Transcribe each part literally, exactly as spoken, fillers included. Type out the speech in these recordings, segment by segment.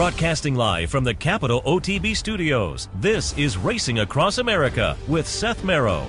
Broadcasting live from the Capital O T B studios, this is Racing Across America with Seth Merrow.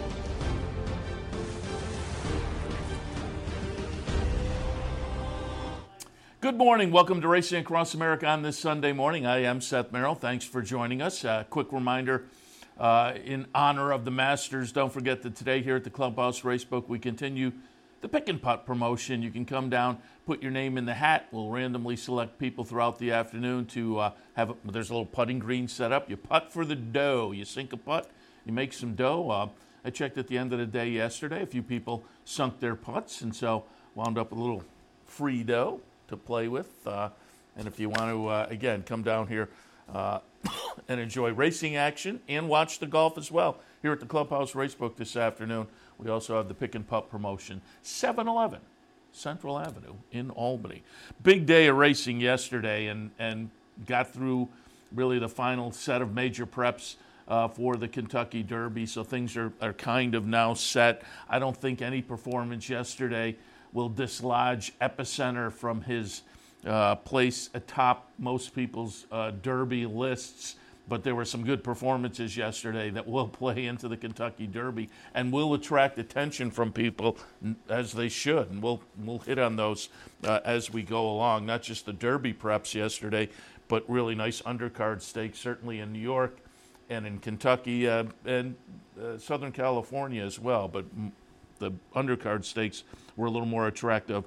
Good morning. Welcome to Racing Across America on this Sunday morning. I am Seth Merrow. Thanks for joining us. A uh, quick reminder, uh, in honor of the Masters, don't forget that today here at the Clubhouse Racebook, we continue the pick and putt promotion. You can come down, put your name in the hat. We'll randomly select people throughout the afternoon to uh, have a, there's a little putting green set up. You putt for the dough. You sink a putt, you make some dough. Uh, I checked at the end of the day yesterday. A few people sunk their putts, and so wound up with a little free dough to play with. Uh, and if you want to, uh, again, come down here uh, and enjoy racing action and watch the golf as well here at the Clubhouse Racebook this afternoon. We also have the pick and putt promotion, seven eleven Central Avenue in Albany. Big day of racing yesterday, and, and got through really the final set of major preps uh, for the Kentucky Derby, so things are, are kind of now set. I don't think any performance yesterday will dislodge Epicenter from his uh, place atop most people's uh, Derby lists. But there were some good performances yesterday that will play into the Kentucky Derby and will attract attention from people, as they should. And we'll we'll hit on those uh, as we go along. Not just the Derby preps yesterday, but really nice undercard stakes, certainly in New York and in Kentucky uh, and uh, Southern California as well. But the undercard stakes were a little more attractive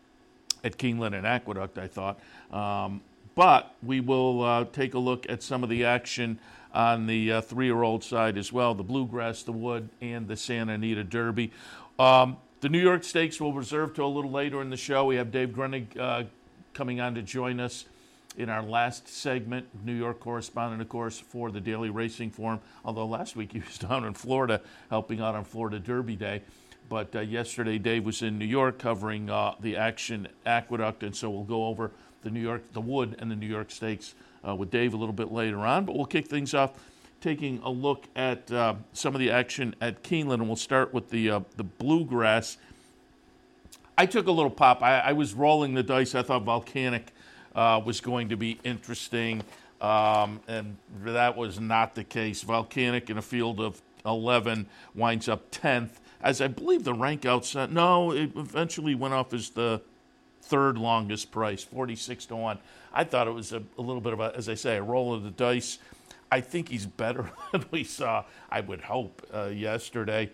at Keeneland and Aqueduct, I thought. Um, But we will uh, take a look at some of the action on the uh, three-year-old side as well, the Bluegrass, the Wood, and the Santa Anita Derby. Um, the New York Stakes we'll reserve to a little later in the show. We have Dave Grenig uh, coming on to join us in our last segment, New York correspondent, of course, for the Daily Racing Form, although last week he was down in Florida helping out on Florida Derby Day. But uh, yesterday Dave was in New York covering uh, the action at Aqueduct, and so we'll go over the New York, the Wood, and the New York Stakes uh, with Dave a little bit later on. But we'll kick things off taking a look at uh, some of the action at Keeneland, and we'll start with the uh, the Bluegrass. I took a little pop. I, I was rolling the dice. I thought Volcanic uh, was going to be interesting, um, and that was not the case. Volcanic in a field of eleven winds up tenth, as I believe the rank outside. No, it eventually went off as the third longest price, forty-six to one. I thought it was a, a little bit of a, as I say, a roll of the dice. I think he's better than we saw, I would hope, uh, yesterday.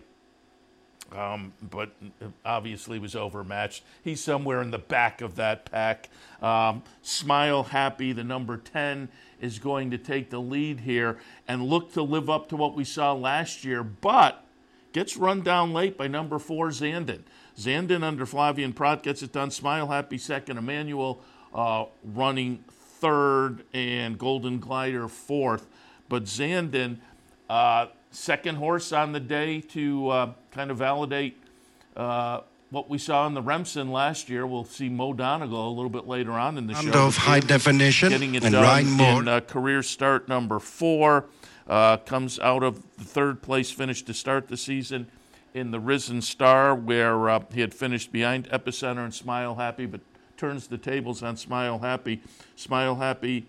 Um, but obviously was overmatched. He's somewhere in the back of that pack. Um, Smile Happy, the number ten, is going to take the lead here and look to live up to what we saw last year, but gets run down late by number four, Zandon. Zandon under Flavien Prat gets it done. Smile Happy second. Emmanuel uh, running third, and Golden Glider fourth. But Zandon, uh, second horse on the day to uh, kind of validate uh, what we saw in the Remsen last year. We'll see Mo Donegal a little bit later on in the show. Of high definition getting it and done Ryan Moore. in uh, career start number four. Uh, comes out of the third place finish to start the season in the Risen Star, where uh, he had finished behind Epicenter and Smile Happy, but turns the tables on Smile Happy. Smile Happy.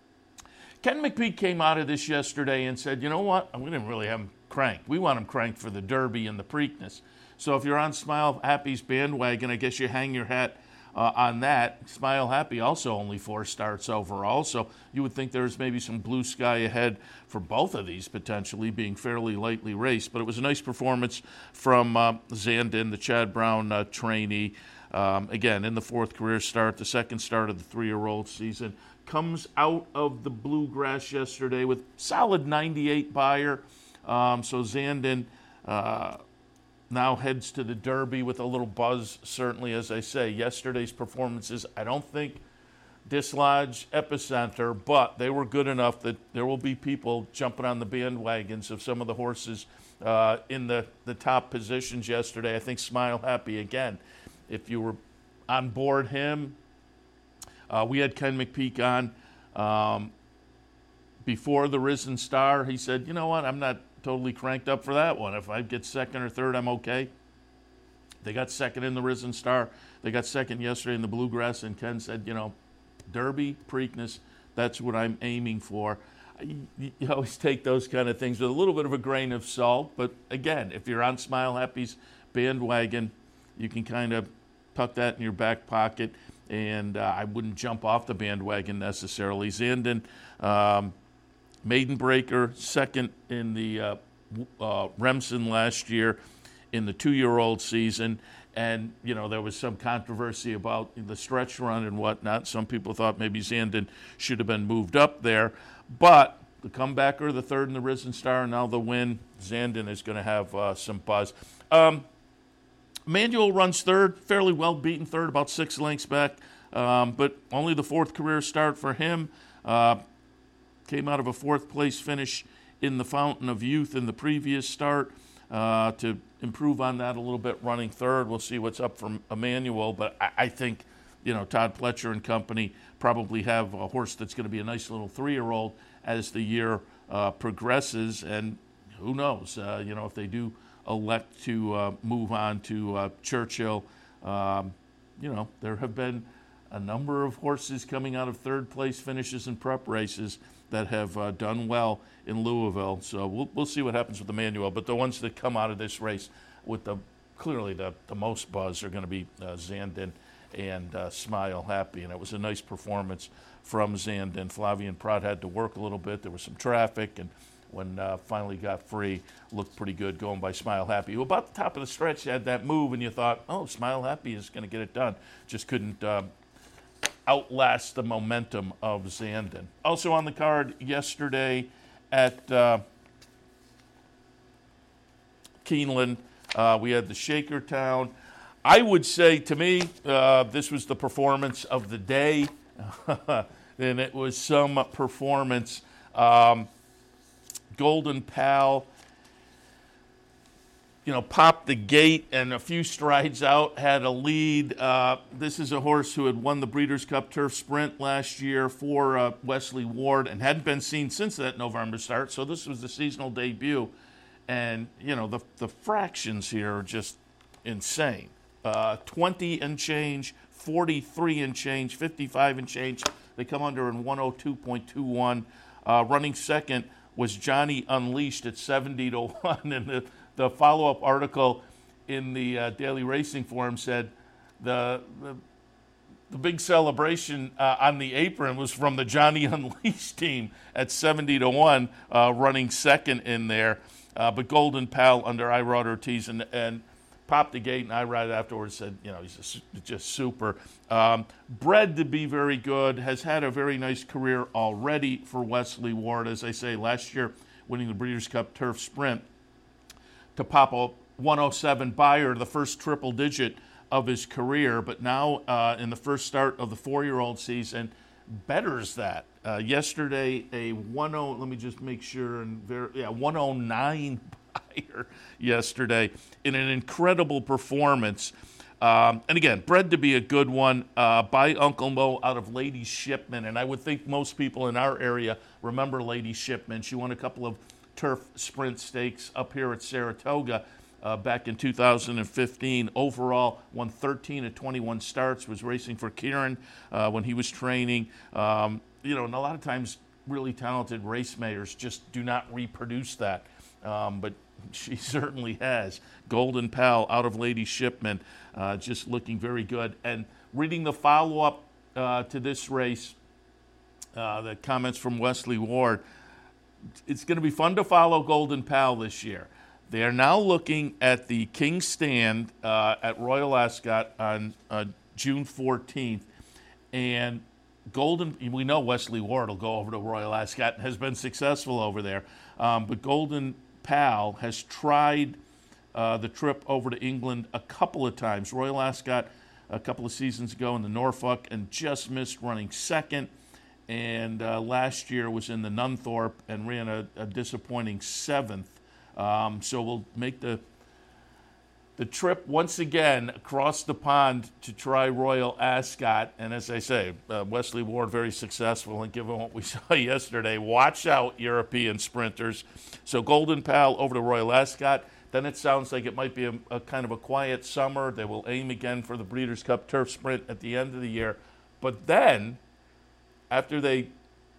Ken McPeek came out of this yesterday and said, you know what, we didn't really have him cranked. We want him cranked for the Derby and the Preakness. So if you're on Smile Happy's bandwagon, I guess you hang your hat uh, on that. Smile Happy also only four starts overall, so you would think there's maybe some blue sky ahead for both of these potentially being fairly lightly raced. But it was a nice performance from uh, Zandon, the Chad Brown uh, trainee. Um, again, in the fourth career start, the second start of the three-year-old season. Comes out of the Bluegrass yesterday with solid ninety-eight buyer. Um, so Zandon uh, now heads to the Derby with a little buzz, certainly, as I say. Yesterday's performances, I don't think dislodge Epicenter, but they were good enough that there will be people jumping on the bandwagons of some of the horses uh, in the, the top positions yesterday. I think Smile Happy, again, if you were on board him, uh, we had Ken McPeek on um, before the Risen Star. He said, you know what, I'm not totally cranked up for that one. If I get second or third, I'm okay. They got second in the Risen Star. They got second yesterday in the Bluegrass, and Ken said, you know, Derby, Preakness, That's what I'm aiming for. You, you always take those kind of things with a little bit of a grain of salt. But again, if you're on Smile Happy's bandwagon, you can kind of tuck that in your back pocket. And uh, I wouldn't jump off the bandwagon necessarily. Zandon, um, maiden breaker, second in the uh, uh, Remsen last year in the two-year-old season. And, you know, there was some controversy about the stretch run and whatnot. Some people thought maybe Zandon should have been moved up there. But the comebacker, the third in the Risen Star, and now the win, Zandon is going to have uh, some buzz. Um, Manuel runs third, fairly well beaten third, about six lengths back, um, but only the fourth career start for him. Uh, came out of a fourth place finish in the Fountain of Youth in the previous start uh, to improve on that a little bit, running third. We'll see what's up from Emmanuel, but I, I think, you know, Todd Pletcher and company probably have a horse that's going to be a nice little three-year-old as the year uh, progresses, and who knows, uh, you know, if they do elect to uh, move on to uh, Churchill. Um, you know, there have been a number of horses coming out of third place finishes in prep races that have uh, done well in Louisville. So we'll we'll see what happens with Emmanuel. But the ones that come out of this race with the clearly the, the most buzz are going to be uh, Zandon and uh, Smile Happy. And it was a nice performance from Zandon. Flavien Prat had to work a little bit. There was some traffic, and when uh, finally got free, looked pretty good going by Smile Happy. Well, about the top of the stretch, you had that move, and you thought, oh, Smile Happy is going to get it done. Just couldn't uh, outlast the momentum of Zandon. Also on the card yesterday at uh, Keeneland, uh, we had the Shakertown. I would say, to me, uh, this was the performance of the day, and it was some performance. Um, Golden Pal, you know, popped the gate and a few strides out, had a lead. Uh, this is a horse who had won the Breeders' Cup Turf Sprint last year for uh, Wesley Ward and hadn't been seen since that November start, so this was the seasonal debut. And, you know, the, the fractions here are just insane. Uh, twenty and change, forty-three and change, fifty-five and change. They come under in one oh two point two one. Uh, running second was Johnny Unleashed at seventy to one. And the, the follow-up article in the uh, Daily Racing Forum said the, the, the big celebration uh, on the apron was from the Johnny Unleashed team at seventy to one, uh, running second in there. Uh, but Golden Pal under Irod Ortiz and, and popped the gate, and Irod afterwards said, you know, he's just, just super. Um, bred to be very good, has had a very nice career already for Wesley Ward. As I say, last year winning the Breeders' Cup Turf Sprint to pop a one oh seven Beyer, the first triple digit of his career. But now uh, in the first start of the four-year-old season, betters that. Uh, yesterday, a one oh, let me just make sure, and ver- yeah, one oh nine Beyer yesterday in an incredible performance. Um, and again, bred to be a good one uh, by Uncle Mo out of Lady Shipman. And I would think most people in our area remember Lady Shipman. She won a couple of turf sprint stakes up here at Saratoga uh, back in two thousand fifteen. Overall, won thirteen of twenty-one starts, was racing for Kieran uh, when he was training. Um, you know, and a lot of times really talented race mayors just do not reproduce that. Um, but she certainly has. Golden Pal out of Lady Shipman, uh, just looking very good. And reading the follow-up uh, to this race, uh, the comments from Wesley Ward, it's going to be fun to follow Golden Pal this year. They are now looking at the King's Stand uh, at Royal Ascot on uh, June fourteenth. And Golden, we know Wesley Ward will go over to Royal Ascot and has been successful over there. Um, but Golden Pal has tried uh, the trip over to England a couple of times. Royal Ascot a couple of seasons ago in the Norfolk and just missed running second. And uh, last year was in the Nunthorpe and ran a, a disappointing seventh. Um, so we'll make the the trip once again across the pond to try Royal Ascot. And as I say, uh, Wesley Ward very successful. And given what we saw yesterday, watch out, European sprinters. So Golden Pal over to Royal Ascot. Then it sounds like it might be a, a kind of a quiet summer. They will aim again for the Breeders' Cup Turf Sprint at the end of the year. But then, after they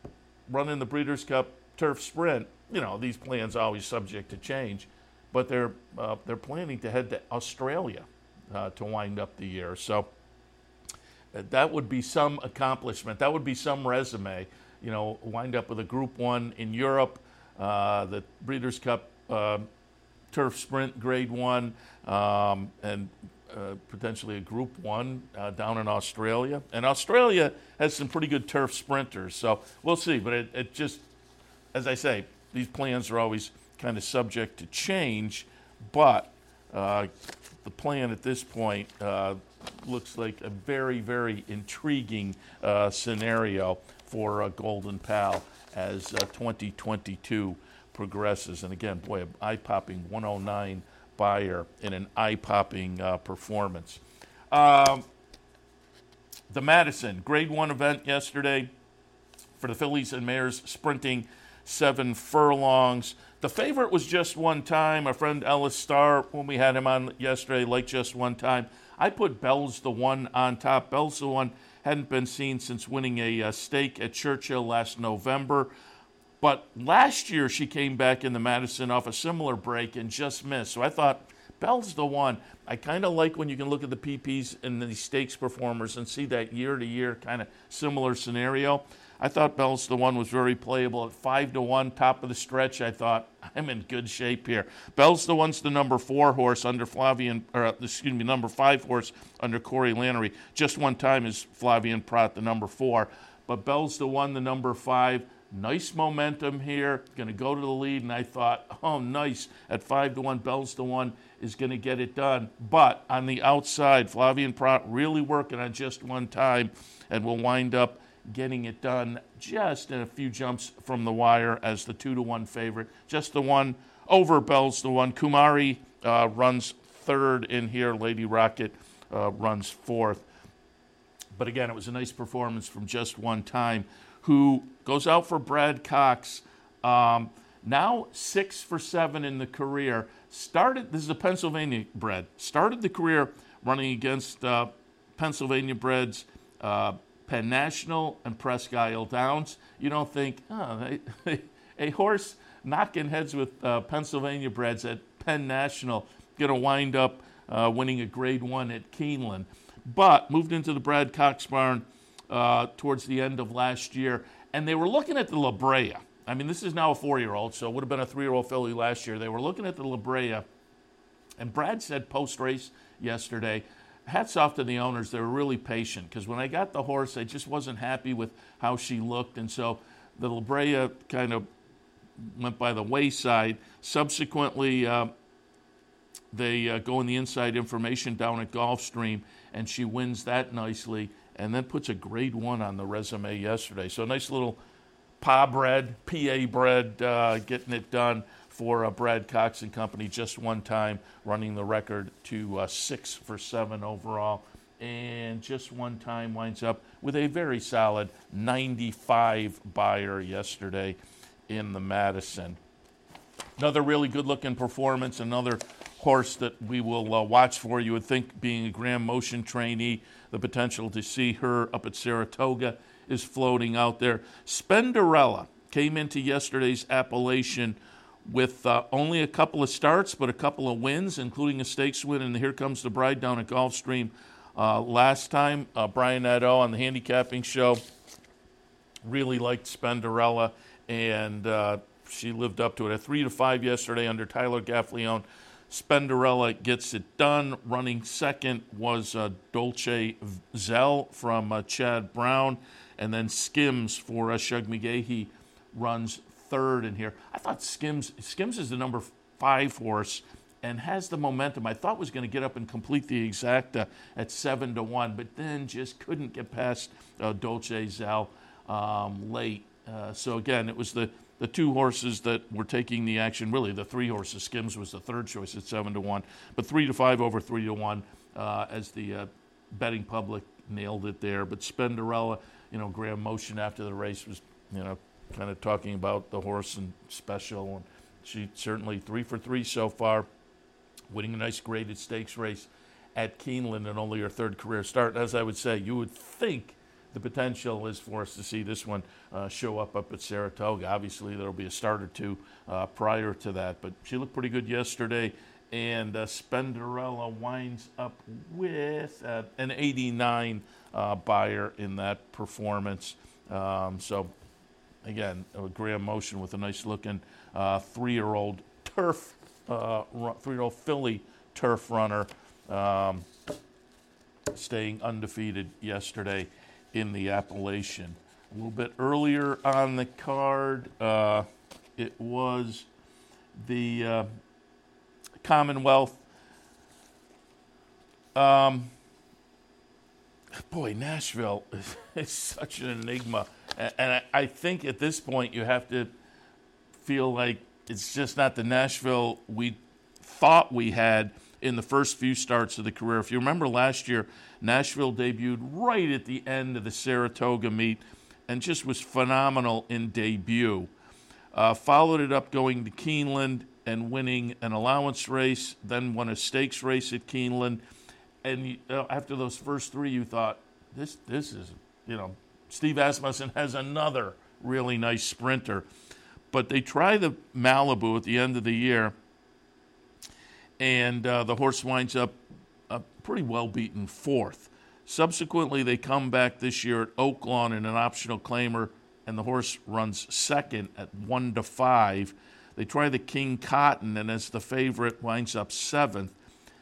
running the Breeders' Cup Turf Sprint. You know, these plans are always subject to change, but they're uh, they're planning to head to Australia uh, to wind up the year. So uh, that would be some accomplishment. That would be some resume. You know, wind up with a Group One in Europe, uh, the Breeders' Cup uh, Turf Sprint Grade One, um, and uh, potentially a Group One uh, down in Australia. And Australia has some pretty good turf sprinters, so we'll see. But it, it just, as I say, these plans are always kind of subject to change. But uh, the plan at this point uh, looks like a very, very intriguing uh, scenario for uh, Golden Pal as uh, twenty twenty-two progresses. And again, boy, an eye-popping one oh nine Beyer in an eye-popping uh, performance. Um, the Madison Grade One event yesterday for the fillies and mares sprinting seven furlongs. The favorite was Just One Time. Our friend Ellis Starr, when we had him on yesterday, liked Just One Time. I put Bell's the One on top. Bell's the One hadn't been seen since winning a uh, stake at Churchill last November. But last year she came back in the Madison off a similar break and just missed. So I thought, Bell's the one. I kind of like when you can look at the P Ps and the stakes performers and see that year-to-year kind of similar scenario. I thought Bell's the one was very playable at five to one, top of the stretch. I thought, I'm in good shape here. Bell's the one's the number four horse under Flavian, or excuse me, number five horse under Corey Lannery. Just One Time is Flavian Prat, the number four. But Bell's the one, the number five. Nice momentum here, going to go to the lead, and I thought, oh, nice. At five to one, Bell's the one is going to get it done. But on the outside, Flavian Prat really working on Just One Time, and will wind up getting it done just in a few jumps from the wire as the two to one favorite. Just the one over Bell's the one. Kumari uh, runs third in here. Lady Rocket uh, runs fourth. But again, it was a nice performance from Just One Time, who goes out for Brad Cox. Um, now six for seven in the career. Started, this is a Pennsylvania bred, started the career running against uh, Pennsylvania breds, uh, Penn National and Presque Isle Downs. You don't think, oh, a, a horse knocking heads with uh, Pennsylvania breds at Penn National going to wind up uh, winning a Grade One at Keeneland. But moved into the Brad Cox barn Uh, towards the end of last year, and they were looking at the La Brea. I mean, this is now a four-year-old, so it would have been a three-year-old filly last year. They were looking at the La Brea, and Brad said post-race yesterday, hats off to the owners. They were really patient, because when I got the horse, I just wasn't happy with how she looked, and so the La Brea kind of went by the wayside. Subsequently, uh, they uh, go in the inside information down at Gulfstream, and she wins that nicely, and then puts a Grade One on the resume yesterday. So a nice little P A bred, P A bred, uh, getting it done for uh, Brad Cox and company. Just One Time, running the record to uh, six for seven overall. And Just One Time winds up with a very solid ninety-five Beyer yesterday in the Madison. Another really good-looking performance, another horse that we will uh, watch for. You would think, being a Graham Motion trainee, the potential to see her up at Saratoga is floating out there. Spenderella came into yesterday's Appalachian with uh, only a couple of starts, but a couple of wins, including a stakes win, and Here Comes the Bride down at Gulfstream uh, last time. Uh, Brian Nadeau on the handicapping show really liked Spenderella, and uh, she lived up to it. A three to five yesterday under Tyler Gaffleone. Spenderella gets it done. Running second was uh, Dolce Zell from uh, Chad Brown. And then Skims for uh, Shug McGahee runs third in here. I thought Skims Skims is the number five horse and has the momentum. I thought was going to get up and complete the exacta at seven to one, but then just couldn't get past uh, Dolce Zell um, late. Uh, so again, it was the The two horses that were taking the action, really the three horses. Skims was the third choice at seven to one, but three to five over three to one uh, as the uh, betting public nailed it there. But Spenderella, you know, Graham Motion after the race was, you know, kind of talking about the horse and special, and she certainly three for three so far, winning a nice graded stakes race at Keeneland and only her third career start. As I would say, you would think the potential is for us to see this one uh, show up up at Saratoga. Obviously, there will be a start or two uh, prior to that, but she looked pretty good yesterday. And uh, Spenderella winds up with uh, an eighty-nine uh, buyer in that performance. Um, so, again, a Graham Motion with a nice-looking uh, three-year-old turf, uh, three-year-old filly turf runner, um, staying undefeated yesterday in the Appalachian. A little bit earlier on the card, uh, it was the uh, Commonwealth. Um, boy, Nashville is, is such an enigma. And, and I, I think at this point you have to feel like it's just not the Nashville we thought we had in the first few starts of the career. If you remember last year, Nashville debuted right at the end of the Saratoga meet and just was phenomenal in debut. Uh, followed it up going to Keeneland and winning an allowance race, then won a stakes race at Keeneland. And you, uh, after those first three, you thought, this this is, you know, Steve Asmussen has another really nice sprinter. But they try the Malibu at the end of the year, and uh, the horse winds up a pretty well-beaten fourth. Subsequently, they come back this year at Oaklawn in an optional claimer, and the horse runs second at one to five. They try the King Cotton, and as the favorite, winds up seventh.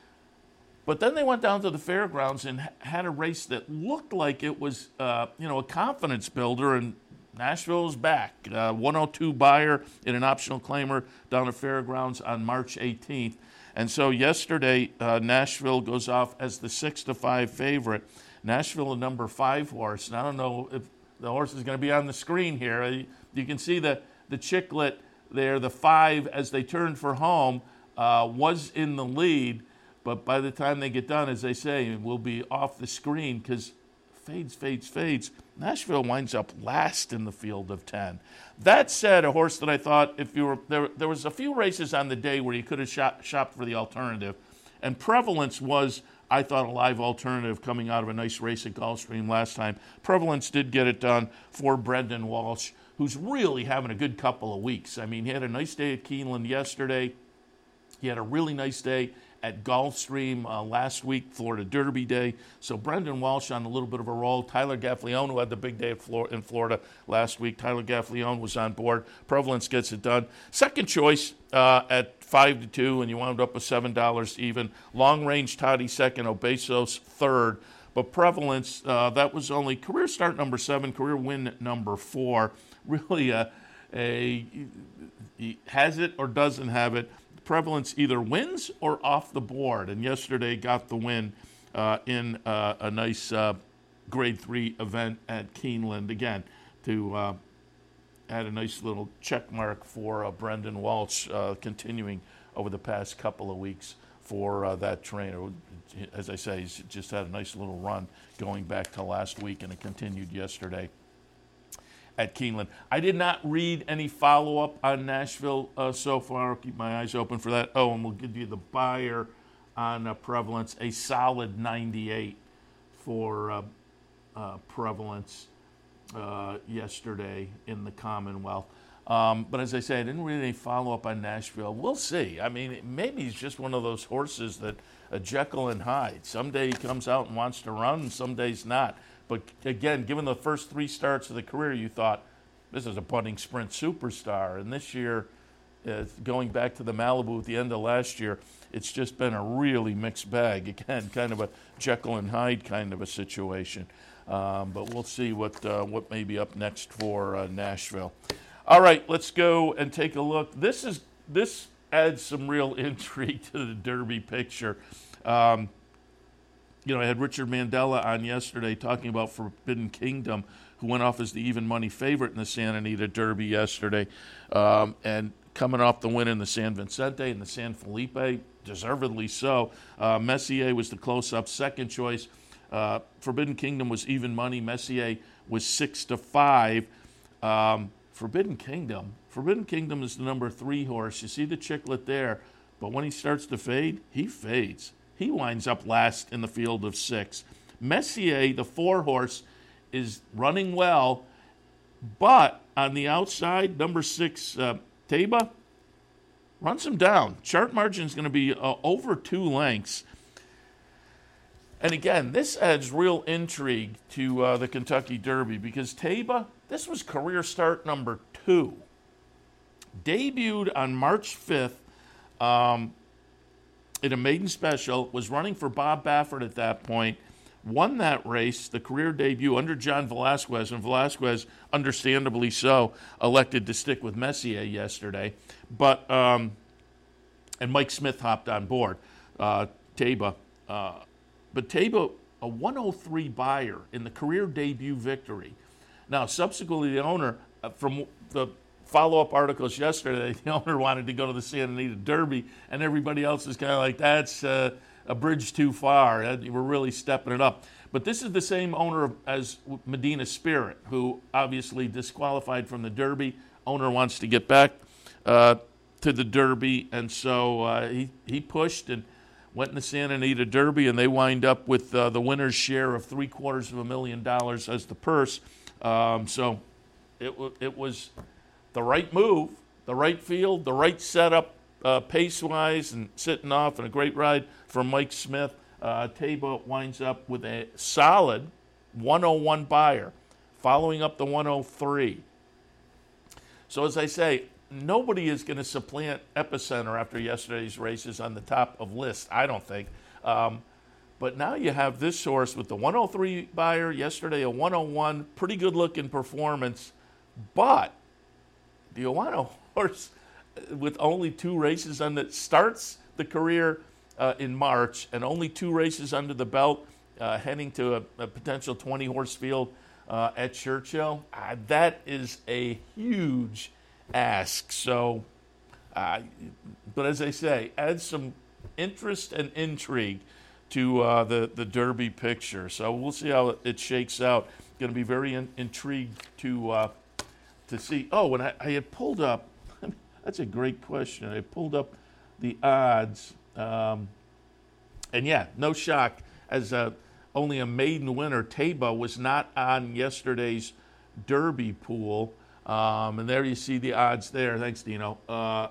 But then they went down to the fairgrounds and had a race that looked like it was, uh, you know, a confidence builder, and Nashville's back. Uh, one oh two buyer in an optional claimer down at fairgrounds on March eighteenth. And so yesterday, uh, Nashville goes off as the six to five favorite. Nashville, a number five horse. And I don't know if the horse is going to be on the screen here. You can see the, the Chicklet there, the five, as they turned for home, uh, was in the lead. But by the time they get done, as they say, it will be off the screen because fades, fades, fades. Nashville winds up last in the field of ten. That said, a horse that I thought if you were there, there was a few races on the day where you could have shop, shopped for the alternative, and Prevalence was, I thought, a live alternative coming out of a nice race at Gulfstream last time. Prevalence did get it done for Brendan Walsh, who's really having a good couple of weeks. I mean, he had a nice day at Keeneland yesterday. He had a really nice day at Gulfstream uh, last week, Florida Derby Day. So Brendan Walsh on a little bit of a roll. Tyler Gaffalione, who had the big day in Florida last week. Tyler Gaffalione was on board. Prevalence gets it done. Second choice uh, at five to two, and you wound up with seven dollars even. Long Range Toddy second, Obesos third. But Prevalence, uh, that was only career start number seven, career win number four. Really a, a he has it or doesn't have it. Prevalence either wins or off the board, and yesterday got the win uh, in uh, a nice uh, grade three event at Keeneland, again, to uh, add a nice little check mark for uh, Brendan Walsh, uh, continuing over the past couple of weeks for uh, that trainer. As I say, he's just had a nice little run going back to last week, and it continued yesterday at Keeneland. I did not read any follow-up on Nashville uh, so far. I'll keep my eyes open for that. Oh, and we'll give you the buyer on uh, Prevalence, a solid ninety-eight for uh, uh, Prevalence uh, yesterday in the Commonwealth. Um, but as I say, I didn't read any follow-up on Nashville. We'll see. I mean, maybe he's just one of those horses that a Jekyll and Hyde. Someday he comes out and wants to run, and some days not. But again, given the first three starts of the career, you thought, this is a budding sprint superstar. And this year, uh, going back to the Malibu at the end of last year, it's just been a really mixed bag. Again, kind of a Jekyll and Hyde kind of a situation. Um, but we'll see what uh, what may be up next for uh, Nashville. All right, let's go and take a look. This is this adds some real intrigue to the Derby picture. Um, You know, I had Richard Mandela on yesterday talking about Forbidden Kingdom, who went off as the even money favorite in the Santa Anita Derby yesterday, um, and coming off the win in the San Vicente and the San Felipe, deservedly so. Uh, Messier was the close-up second choice. Uh, Forbidden Kingdom was even money. Messier was six to five. Um, Forbidden Kingdom. Forbidden Kingdom is the number three horse. You see the Chicklet there, but when he starts to fade, he fades. He winds up last in the field of six. Messier, the four horse, is running well, but on the outside, number six, uh, Taiba, runs him down. Chart margin is going to be uh, over two lengths. And again, this adds real intrigue to uh, the Kentucky Derby because Taiba, this was career start number two. Debuted on March fifth um, in a maiden special, was running for Bob Baffert at that point, won that race, the career debut under John Velazquez, and Velazquez, understandably so, elected to stick with Messier yesterday. But um, and Mike Smith hopped on board, uh, Taiba. Uh, but Taiba, a one oh three buyer in the career debut victory. Now, subsequently, the owner, uh, from the follow-up articles yesterday, the owner wanted to go to the Santa Anita Derby, and everybody else is kind of like, that's uh, a bridge too far. We're really stepping it up. But this is the same owner as Medina Spirit, who obviously disqualified from the Derby. Owner wants to get back uh, to the Derby, and so uh, he, he pushed and went in the Santa Anita Derby, and they wind up with uh, the winner's share of three quarters of a million dollars as the purse. Um, so it, w- it was the right move, the right field, the right setup, uh, pace-wise, and sitting off, and a great ride from Mike Smith. Uh, Taiba winds up with a solid one oh one buyer, following up the one oh three. So as I say, nobody is going to supplant Epicenter after yesterday's races on the top of list, I don't think. Um, but now you have this horse with the one oh three buyer, yesterday a one oh one, pretty good-looking performance, but the Ioano horse with only two races on that starts the career uh, in March and only two races under the belt, uh, heading to a, a potential twenty-horse field uh, at Churchill. Uh, that is a huge ask. So, uh, but as I say, add some interest and intrigue to uh, the, the Derby picture. So we'll see how it shakes out. Going to be very in, intrigued to uh, to see. Oh, and I, I had pulled up, that's a great question. I pulled up the odds. Um, and yeah, no shock, as a, only a maiden winner, Taiba was not on yesterday's Derby pool. Um, and there you see the odds there. Thanks, Dino. Uh,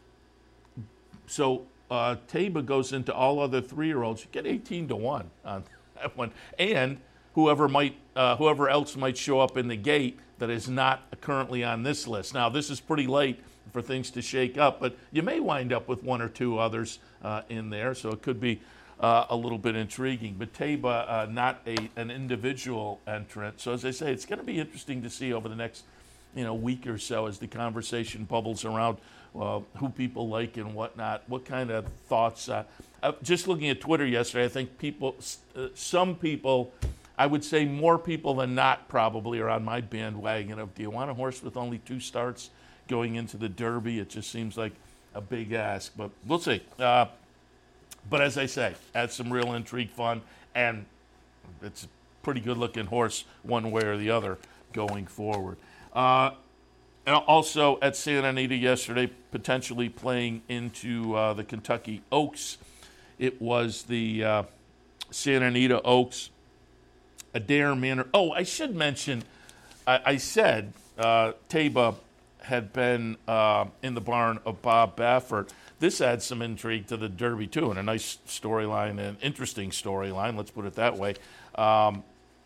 so uh, Taiba goes into all other three-year-olds. You get eighteen to one on that one. And whoever might, uh, whoever else might show up in the gate that is not currently on this list. Now, this is pretty late for things to shake up, but you may wind up with one or two others uh, in there, so it could be uh, a little bit intriguing. But Taiba, uh, not a an individual entrant. So as I say, it's going to be interesting to see over the next you know, week or so as the conversation bubbles around uh, who people like and whatnot, what kind of thoughts. Uh, uh, just looking at Twitter yesterday, I think people, uh, some people, I would say more people than not probably are on my bandwagon of, do you want a horse with only two starts going into the Derby? It just seems like a big ask, but we'll see. Uh, but as I say, add some real intrigue, fun, and it's a pretty good-looking horse one way or the other going forward. Uh, and also at Santa Anita yesterday, potentially playing into uh, the Kentucky Oaks. It was the uh, Santa Anita Oaks, Adair Manor. Oh, I should mention, I, I said uh, Taiba had been uh, in the barn of Bob Baffert. This adds some intrigue to the Derby, too, and a nice storyline, an interesting storyline, let's put it that way. Um,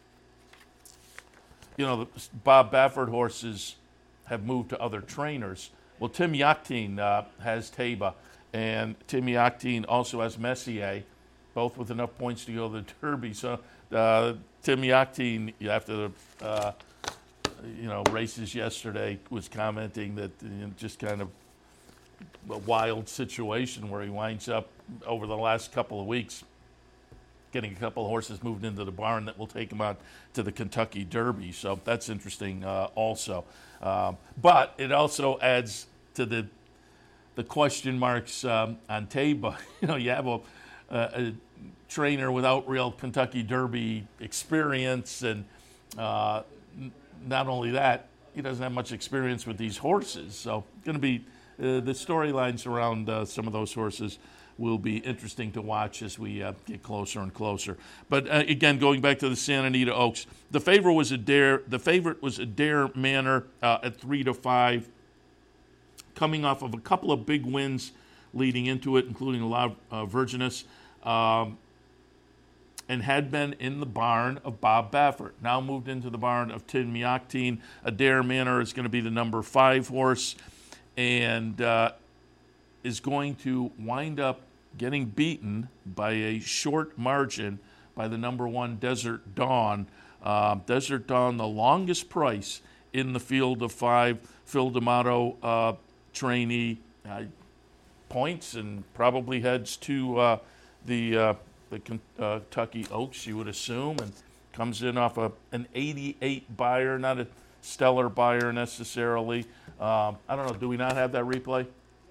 you know, the Bob Baffert horses have moved to other trainers. Well, Tim Yakteen uh, has Taiba, and Tim Yakteen also has Messier, both with enough points to go to the Derby. So uh, Tim Yakteen, after the uh, you know races yesterday, was commenting that you know, just kind of a wild situation where he winds up over the last couple of weeks getting a couple of horses moved into the barn that will take him out to the Kentucky Derby. So that's interesting uh, also. Um, but it also adds to the the question marks um, on Taiba. You know, you have a, a, a trainer without real Kentucky Derby experience, and uh, n- not only that, he doesn't have much experience with these horses. So it's going to be uh, the storylines around uh, some of those horses will be interesting to watch as we uh, get closer and closer. But uh, again, going back to the Santa Anita Oaks, the favorite was Adair. The favorite was Adair Manor uh, at three to five, coming off of a couple of big wins leading into it, including a lot of uh, Virginus, um, and had been in the barn of Bob Baffert. Now moved into the barn of Tim Mioctine. Adair Manor is going to be the number five horse, and uh, is going to wind up getting beaten by a short margin by the number one Desert Dawn. Uh, Desert Dawn, the longest price in the field of five. Phil D'Amato, uh, trainee, uh, points and probably heads to uh, the uh, the Kentucky Oaks, you would assume, and comes in off a, an eighty-eight buyer, not a stellar buyer necessarily. Um, I don't know, do we not have that replay?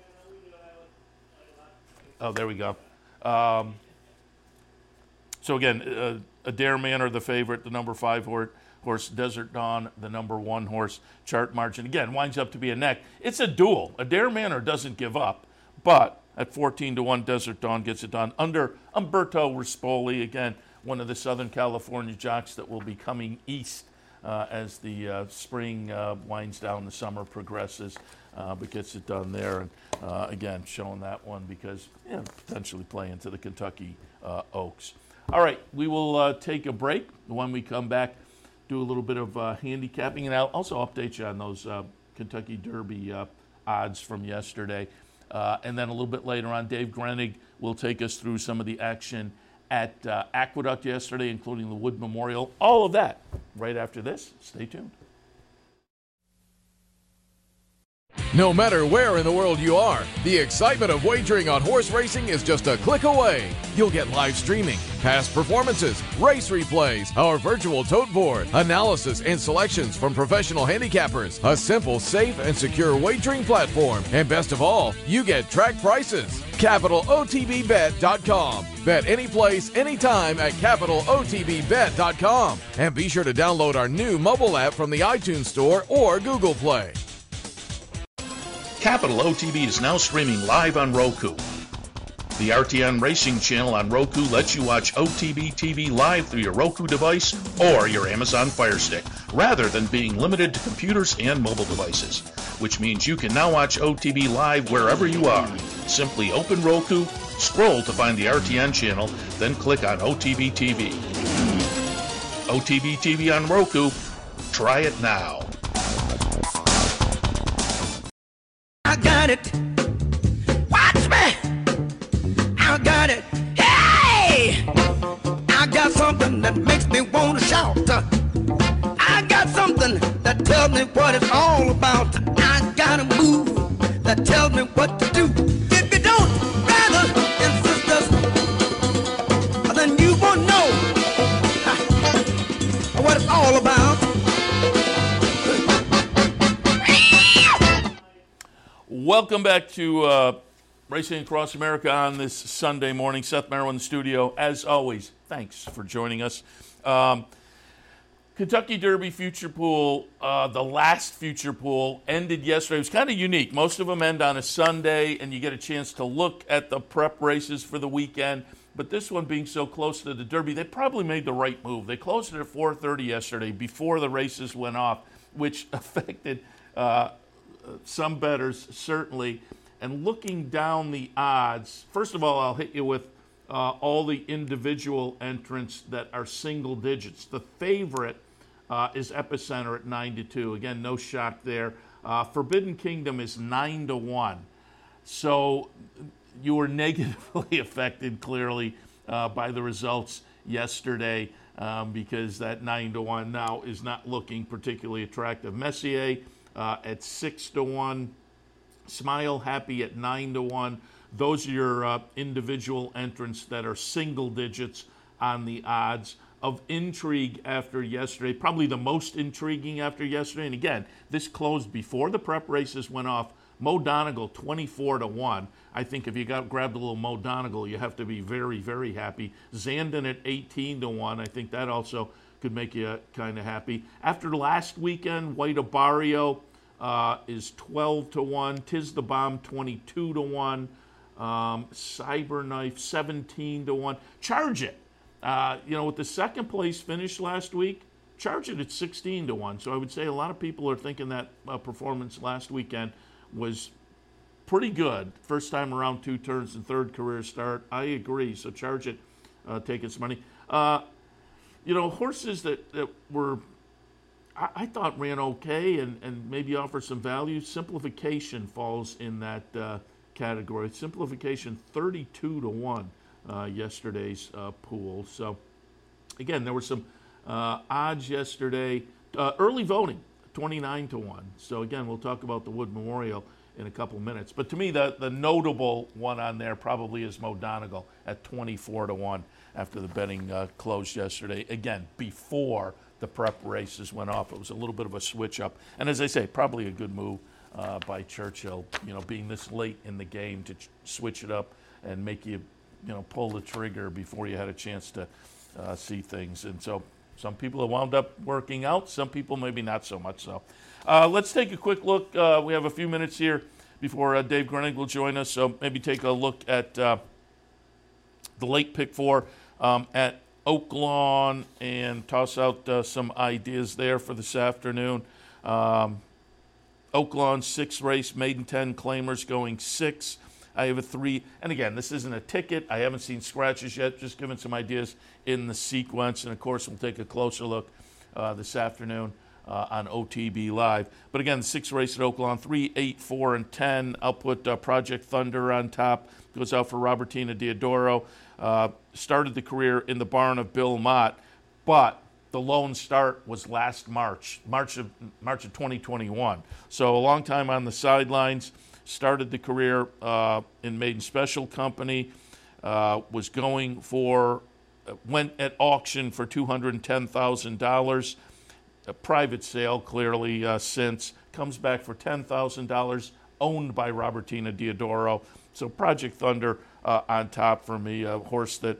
Oh, there we go. Um, so again, uh, Adair Manor, the favorite, the number five horse, horse, Desert Dawn, the number one horse. Chart margin, again, winds up to be a neck. It's a duel. Adair Manor doesn't give up, but at fourteen to one, Desert Dawn gets it done under Umberto Rispoli, again, one of the Southern California jocks that will be coming east uh, as the uh, spring uh, winds down, the summer progresses, uh, but gets it done there. And uh, again, showing that one because yeah, potentially play into the Kentucky uh, Oaks. All right, we will uh, take a break. When we come back, do a little bit of uh, handicapping, and I'll also update you on those uh, Kentucky Derby uh, odds from yesterday. Uh, and then a little bit later on, Dave Grenig will take us through some of the action at uh, Aqueduct yesterday, including the Wood Memorial. All of that right after this. Stay tuned. No matter where in the world you are, the excitement of wagering on horse racing is just a click away. You'll get live streaming, past performances, race replays, our virtual tote board, analysis and selections from professional handicappers, a simple, safe, and secure wagering platform, and best of all, you get track prices. Capital O T B bet dot com. Bet any place, anytime at Capital O T B bet dot com. And be sure to download our new mobile app from the iTunes Store or Google Play. Capital O T B is now streaming live on Roku. The R T N Racing channel on Roku lets you watch O T B T V live through your Roku device or your Amazon Fire Stick, rather than being limited to computers and mobile devices, which means you can now watch O T B live wherever you are. Simply open Roku, scroll to find the R T N channel, then click on O T B T V. O T B T V on Roku. Try it now. I got it. Watch me. I got it. Hey! I got something that makes me want to shout. I got something that tells me what it's all about. I got a move that tells me what to do. If you don't, brothers and sisters, then you won't know what it's all about. Welcome back to uh, Racing Across America on this Sunday morning. Seth Merrill in the studio. As always, thanks for joining us. Um, Kentucky Derby Future Pool, uh, the last Future Pool, ended yesterday. It was kind of unique. Most of them end on a Sunday, and you get a chance to look at the prep races for the weekend. But this one being so close to the Derby, they probably made the right move. They closed it at four thirty yesterday before the races went off, which affected uh, some bettors, certainly. And looking down the odds, first of all, I'll hit you with uh, all the individual entrants that are single digits. The favorite uh, is Epicenter at nine to two. Again, no shock there. Uh, Forbidden Kingdom is nine to one. So you were negatively affected, clearly, uh, by the results yesterday um, because that nine to one now is not looking particularly attractive. Messier Uh, at six to one, Smile Happy at nine to one. Those are your uh, individual entrants that are single digits on the odds. Of intrigue after yesterday, probably the most intriguing after yesterday. And again, this closed before the prep races went off. Mo Donegal twenty-four to one. I think if you got grabbed a little Mo Donegal, you have to be very, very happy. Zandon at eighteen to one. I think that also could make you kind of happy. After last weekend, White Abarrio uh, is twelve to one. Tiz the Bomb, twenty-two to one. Um, Cyberknife, seventeen to one. Charge It. Uh, you know, with the second place finish last week, Charge It at sixteen to one. So I would say a lot of people are thinking that uh, performance last weekend was pretty good. First time around, two turns and third career start. I agree. So Charge It, uh, take its money. Uh, you know, horses that, that were, I, I thought ran okay and, and maybe offer some value. Simplification falls in that uh, category. Simplification, thirty-two to one. Uh, yesterday's uh, pool. So, again, there were some uh, odds yesterday. Uh, early voting, twenty-nine to one. So, again, we'll talk about the Wood Memorial in a couple minutes. But to me, the, the notable one on there probably is Mo Donegal at twenty-four to one after the betting uh, closed yesterday. Again, before the prep races went off. It was a little bit of a switch up. And as I say, probably a good move uh, by Churchill, you know, being this late in the game to ch- switch it up and make you you know, pull the trigger before you had a chance to uh, see things. And so some people have wound up working out, some people maybe not so much so. Uh, let's take a quick look. Uh, we have a few minutes here before uh, Dave Grenig will join us, so maybe take a look at uh, the late pick four um, at Oaklawn and toss out uh, some ideas there for this afternoon. Um, Oaklawn, six race, maiden ten claimers going six. I have a three, and again, this isn't a ticket. I haven't seen scratches yet, just giving some ideas in the sequence. And, of course, we'll take a closer look uh, this afternoon uh, on O T B Live. But, again, the six race at Oaklawn, three, eight, four, and ten. I'll put uh, Project Thunder on top. Goes out for Robertina Diodoro. Uh, started the career in the barn of Bill Mott, but the lone start was last March, March of, March of twenty twenty-one. So a long time on the sidelines. Started the career uh, in Maiden Special Company, uh, was going for, uh, went at auction for two hundred ten thousand dollars. A private sale, clearly, uh, since. Comes back for ten thousand dollars, owned by Robertina Diodoro. So Project Thunder uh, on top for me, a horse that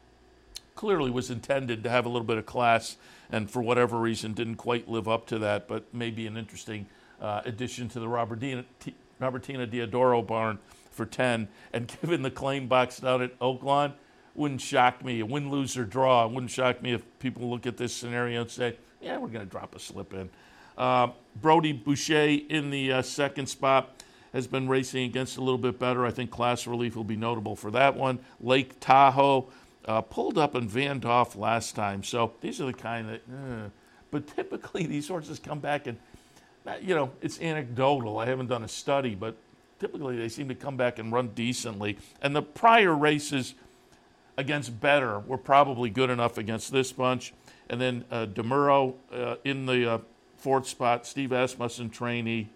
clearly was intended to have a little bit of class and for whatever reason didn't quite live up to that, but maybe an interesting uh, addition to the Robertina T- Robertina Diodoro barn for ten, and given the claim box down at Oaklawn, wouldn't shock me. A win, lose, or draw. It wouldn't shock me if people look at this scenario and say, yeah, we're going to drop a slip in. Uh, Brody Boucher in the uh, second spot has been racing against a little bit better. I think Class Relief will be notable for that one. Lake Tahoe uh, pulled up and vanned off last time. So these are the kind that, uh, but typically these horses come back and, you know, it's anecdotal. I haven't done a study, but typically they seem to come back and run decently. And the prior races against better were probably good enough against this bunch. And then uh, DeMuro uh, in the uh, fourth spot, Steve Asmussen trainee.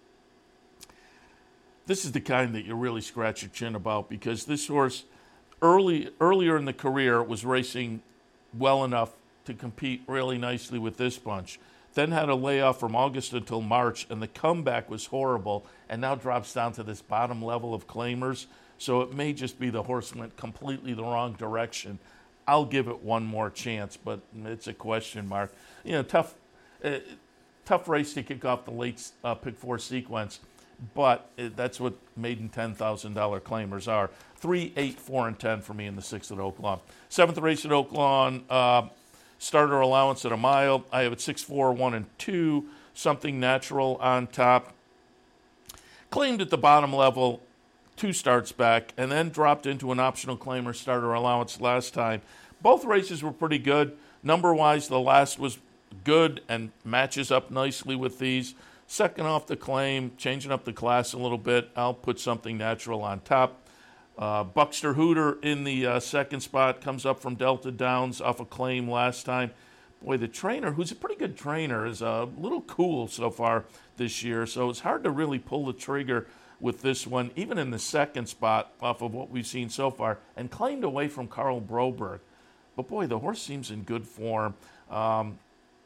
This is the kind that you really scratch your chin about because this horse early earlier in the career was racing well enough to compete really nicely with this bunch. Then had a layoff from August until March, and the comeback was horrible, and now drops down to this bottom level of claimers. So it may just be the horse went completely the wrong direction. I'll give it one more chance, but it's a question mark. You know, tough uh, tough race to kick off the late uh, pick four sequence, but it, that's what maiden ten thousand dollars claimers are. Three, eight, four, and ten for me in the sixth at Oaklawn. Seventh race at Oaklawn, uh, starter allowance at a mile. I have it six, four, one, and two. Something Natural on top. Claimed at the bottom level two starts back, and then dropped into an optional claimer starter allowance last time. Both races were pretty good. Number-wise, the last was good and matches up nicely with these. Second off the claim, changing up the class a little bit. I'll put Something Natural on top. Uh, Buckster Hooter in the uh, second spot, comes up from Delta Downs off a claim last time. Boy, the trainer, who's a pretty good trainer, is a little cool so far this year, so it's hard to really pull the trigger with this one, even in the second spot off of what we've seen so far, and claimed away from Carl Broberg. But boy, the horse seems in good form. Um,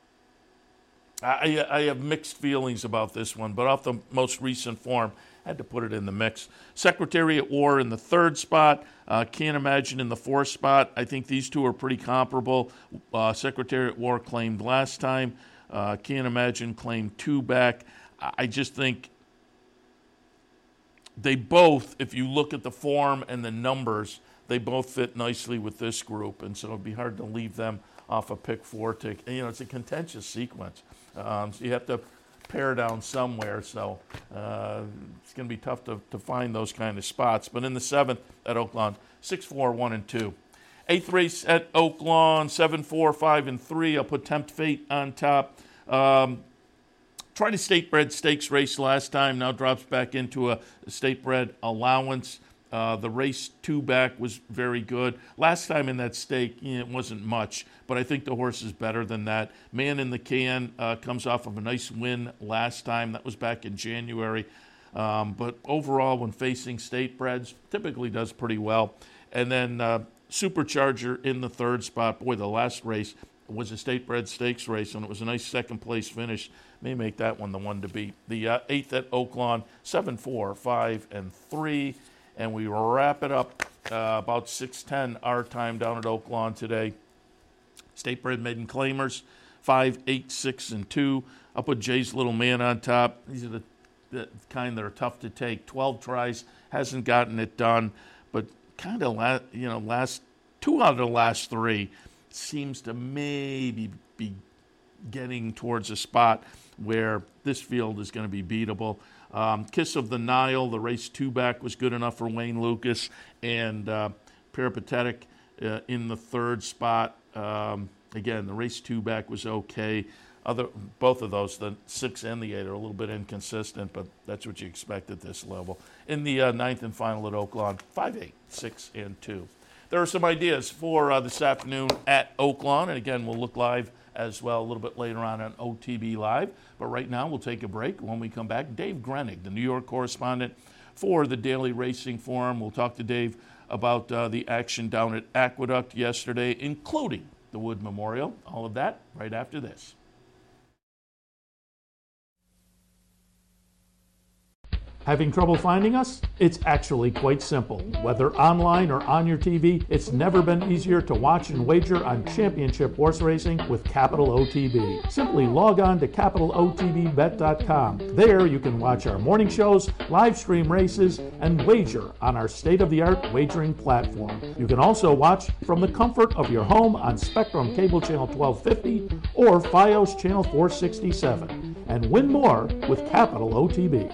I, I have mixed feelings about this one, but off the most recent form, had to put it in the mix. Secretary at War in the third spot. Uh, Can't Imagine in the fourth spot. I think these two are pretty comparable. Uh, Secretary at War claimed last time. Uh, Can't Imagine claimed two back. I just think they both, if you look at the form and the numbers, they both fit nicely with this group, and so it'd be hard to leave them off a pick four tick. And, you know, it's a contentious sequence, um, so you have to pare down somewhere. So uh, it's going to be tough to, to find those kind of spots. But in the seventh at Oaklawn, six, four, one, and two. Eighth race at Oaklawn, seven, four, five, and three. I'll put Tempt Fate on top. Um, tried a state bred stakes race last time. Now drops back into a state bred allowance. Uh, the race two back was very good. Last time in that stake, you know, it wasn't much, but I think the horse is better than that. Man in the Can uh, comes off of a nice win last time. That was back in January. Um, but overall, when facing state breds, typically does pretty well. And then uh, Supercharger in the third spot. Boy, the last race was a state bred stakes race, and it was a nice second place finish. May make that one the one to beat. The uh, eighth at Oaklawn, seven, four, five, and three. And we wrap it up uh, about six ten our time down at Oaklawn today. State bred maiden claimers, five, eight, six, and two. I'll put Jay's Little Man on top. These are the, the kind that are tough to take. twelve tries, hasn't gotten it done, but kind of la- you know last two out of the last three seems to maybe be getting towards a spot where this field is going to be beatable. Um, Kiss of the Nile, the race two back, was good enough for Wayne Lucas, and uh, Peripatetic uh, in the third spot. Um, again, the race two back was okay. Other both of those, the six and the eight, are a little bit inconsistent, but that's what you expect at this level. In the uh, ninth and final at Oaklawn, five, eight, six, and two. There are some ideas for uh, this afternoon at Oaklawn, and again, we'll look live as well a little bit later on on O T B Live. But right now, we'll take a break. When we come back, Dave Grenig, the New York correspondent for the Daily Racing Forum. We'll talk to Dave about uh, the action down at Aqueduct yesterday, including the Wood Memorial. All of that right after this. Having trouble finding us? It's actually quite simple. Whether online or on your T V, it's never been easier to watch and wager on championship horse racing with Capital O T B. Simply log on to capital o t b bet dot com. There you can watch our morning shows, live stream races, and wager on our state-of-the-art wagering platform. You can also watch from the comfort of your home on Spectrum Cable Channel twelve fifty or Fios Channel four sixty-seven. And win more with Capital O T B.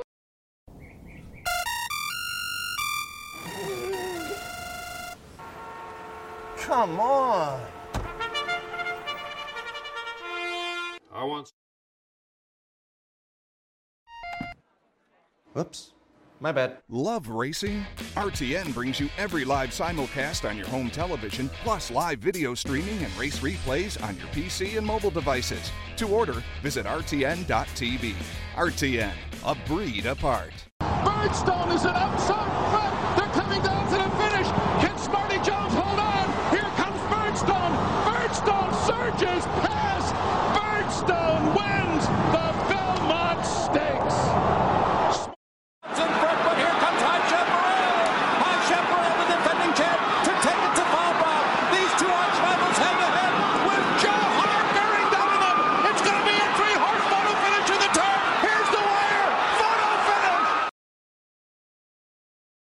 Come on. I want. Whoops. My bad. Love racing? R T N brings you every live simulcast on your home television, plus live video streaming and race replays on your P C and mobile devices. To order, visit r t n dot t v. R T N, a breed apart. Birdstone is an outside front. They're coming down to the finish. Can Smarty Jones hold on? Here comes Birdstone. Birdstone surges past. Birdstone wins the Belmont Stakes. In front, but here comes High Chaparral. High Chaparral, the defending champ, to take it to Bob Rob. These two arch rivals head to head with Joe Hart bearing down on them. It's going to be a three-horse photo finish in the turn. Here's the wire. Photo finish.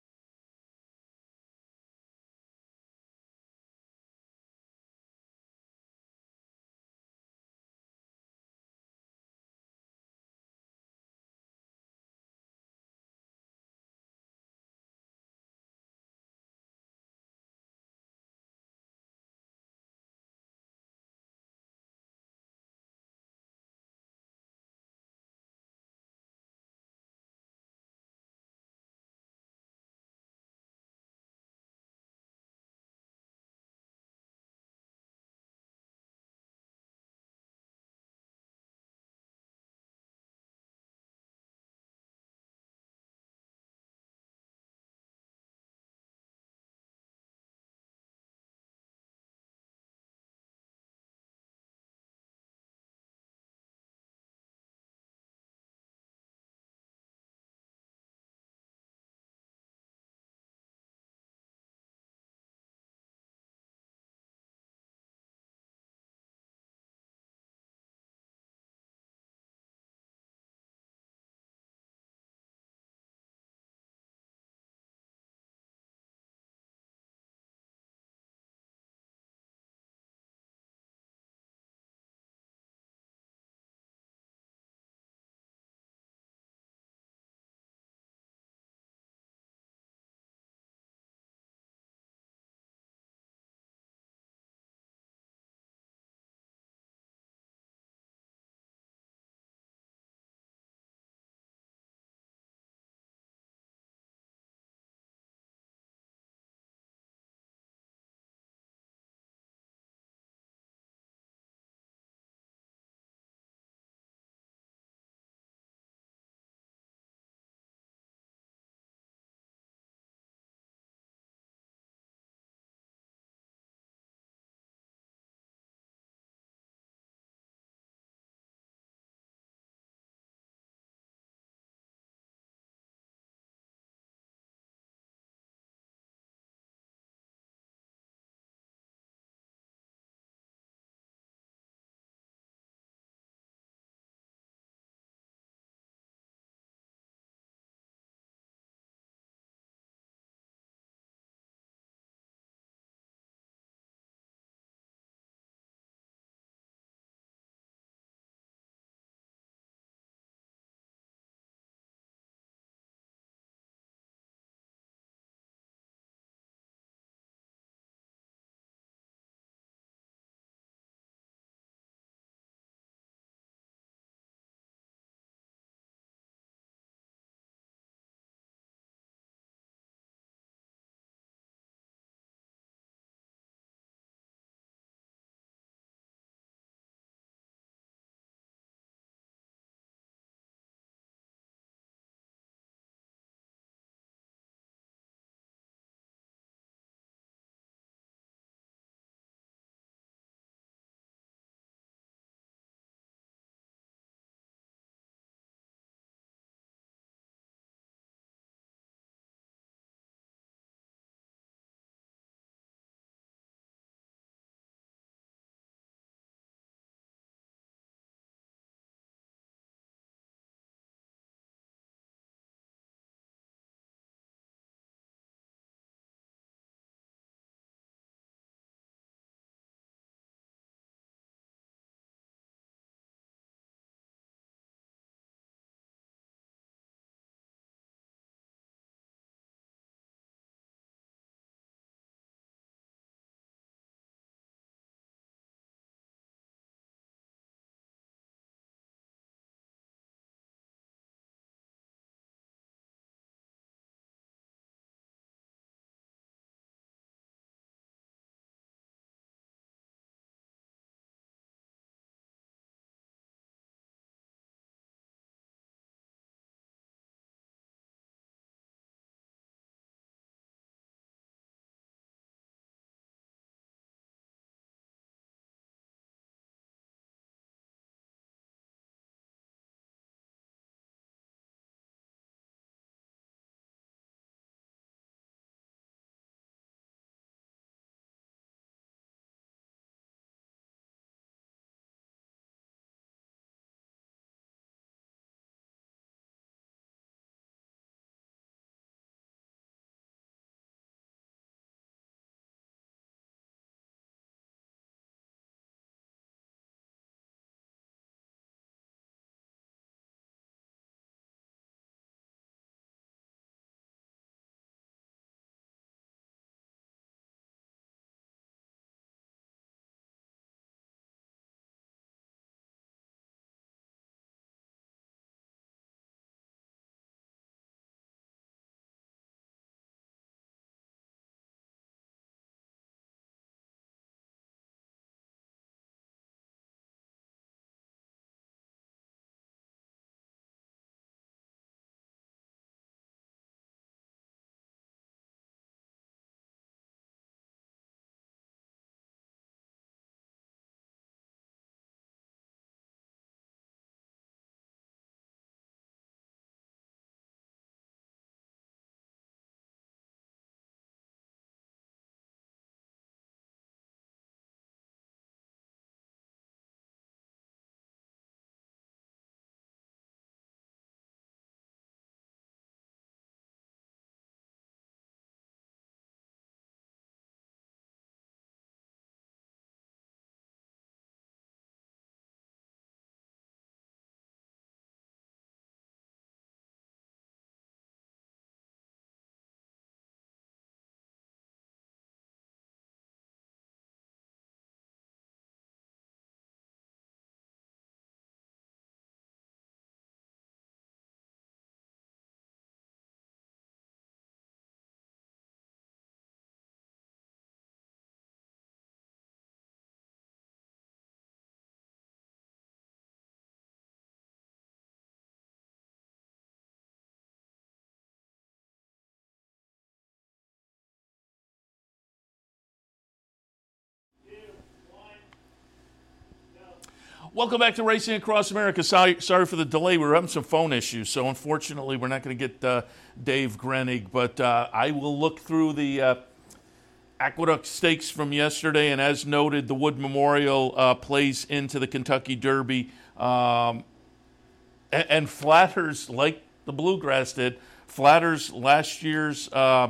Welcome back to Racing Across America. Sorry, sorry for the delay. We were having some phone issues, so unfortunately we're not going to get uh, Dave Grenig, but uh, I will look through the uh, Aqueduct Stakes from yesterday, and as noted, the Wood Memorial uh, plays into the Kentucky Derby, um, and, and flatters, like the Bluegrass did, flatters last year's uh,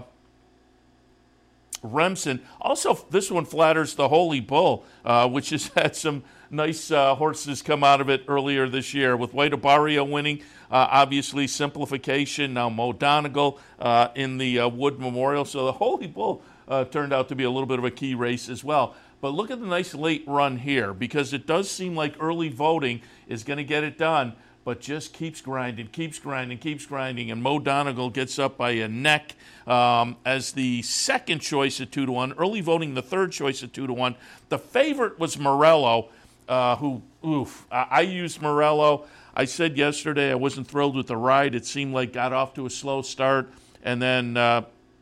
Remsen. Also, this one flatters the Holy Bull, uh, which has had some nice uh, horses come out of it earlier this year, with White Abarrio winning, uh, obviously Simplification, now Mo Donegal uh, in the uh, Wood Memorial. So the Holy Bull uh, turned out to be a little bit of a key race as well. But look at the nice late run here, because it does seem like early voting is going to get it done, but just keeps grinding, keeps grinding, keeps grinding, and Mo Donegal gets up by a neck um, as the second choice at two to one. Early voting, the third choice at two to one. The favorite was Morello, uh, who, oof, I, I used Morello. I said yesterday I wasn't thrilled with the ride. It seemed like got off to a slow start, and then uh,